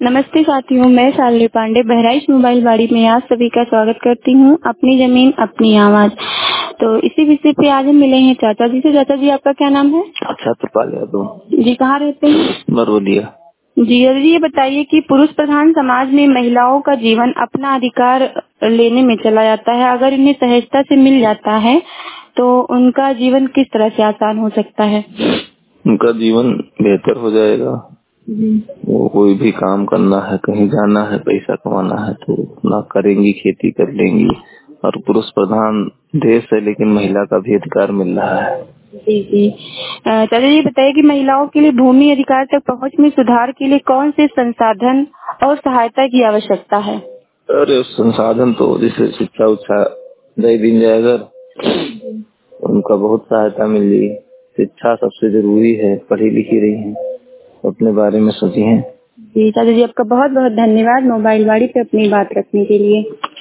नमस्ते साथियों, मैं शालिनी पांडे बहराइच मोबाइल बाड़ी में आप सभी का स्वागत करती हूँ। अपनी जमीन अपनी आवाज। तो इसी विषय पे आज हम मिले हैं चाचा जी से। चाचा जी, आपका क्या नाम है? अच्छा त्रिपाल यादव जी, कहाँ रहते हैं? बरवलिया। जी अभी ये बताइए कि पुरुष प्रधान समाज में महिलाओं का जीवन अपना अधिकार लेने में चला जाता है। अगर इन्हें सहजता से मिल जाता है तो उनका जीवन किस तरह से आसान हो सकता है? उनका जीवन बेहतर हो जाएगा। वो कोई भी काम करना है, कहीं जाना है, पैसा कमाना है तो अपना करेंगी, खेती कर लेंगी। और पुरुष प्रधान देश है लेकिन महिला का भी अधिकार मिल रहा है। जी जी। चाचा जी, ये बताइए कि महिलाओं के लिए भूमि अधिकार तक पहुंच में सुधार के लिए कौन से संसाधन और सहायता की आवश्यकता है? अरे संसाधन तो जैसे शिक्षा उच्छा दे दी जाएगा, उनका बहुत सहायता मिल रही है। शिक्षा सबसे जरूरी है, पढ़ी लिखी रही है, अपने बारे में सोची है। जी चाचा जी, आपका बहुत बहुत धन्यवाद मोबाइल वाड़ी पे अपनी बात रखने के लिए।